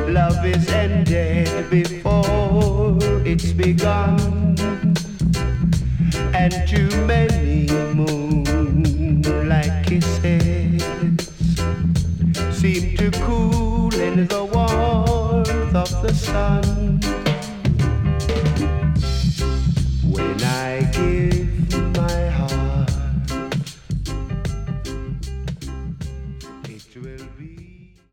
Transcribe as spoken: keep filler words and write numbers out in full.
Love is ended before it's begun, and too many moonlight kisses seem to cool in the warmth of the sun. When I give